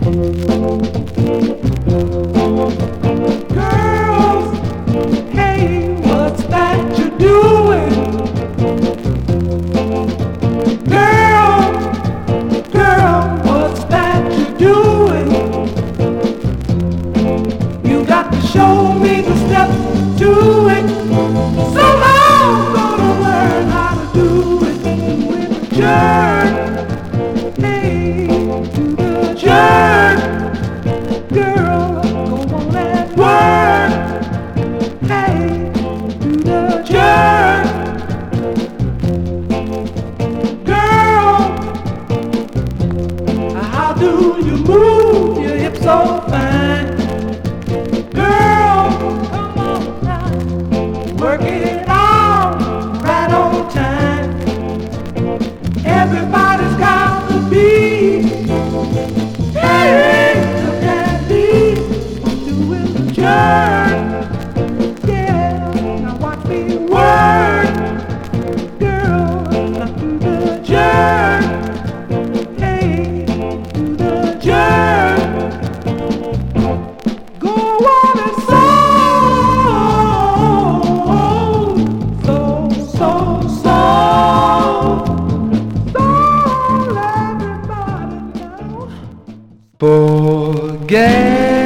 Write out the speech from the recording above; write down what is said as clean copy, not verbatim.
Girls, hey, what's that you're doing? Girl, what's that you're doing? You got to show me the steps to it. Somehow I'm gonna learn how to do it. With a jerk, hey, to the jerk. Girl, go on and work, hey, to the jerk. Girl, how do you move your hips so fine? Girl, come on now, work it out right on time. Everybody's got to be, hey, look at me, doing the jerk. Yeah, now watch me work. Girl, now do the jerk. Hey, do the jerk. Go on and so let everybody know. Forget